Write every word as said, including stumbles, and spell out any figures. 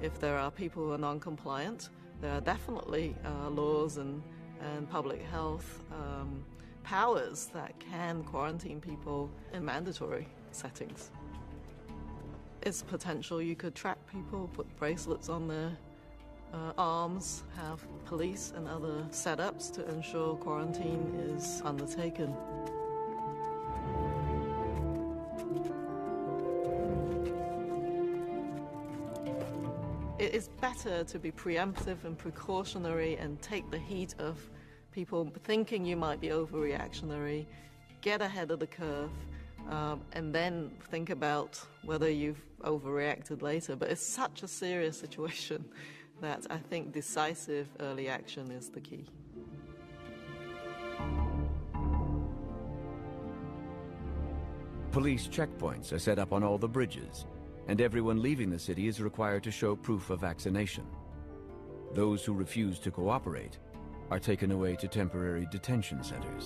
if there are people who are non-compliant, there are definitely uh, laws and, and public health um, powers that can quarantine people in mandatory settings. It's potential you could track people, put bracelets on their uh, arms, have police and other setups to ensure quarantine is undertaken. It is better to be preemptive and precautionary and take the heat of people thinking you might be overreactionary, get ahead of the curve, um, and then think about whether you've overreacted later. But it's such a serious situation that I think decisive early action is the key. Police checkpoints are set up on all the bridges, and everyone leaving the city is required to show proof of vaccination. Those who refuse to cooperate are taken away to temporary detention centers.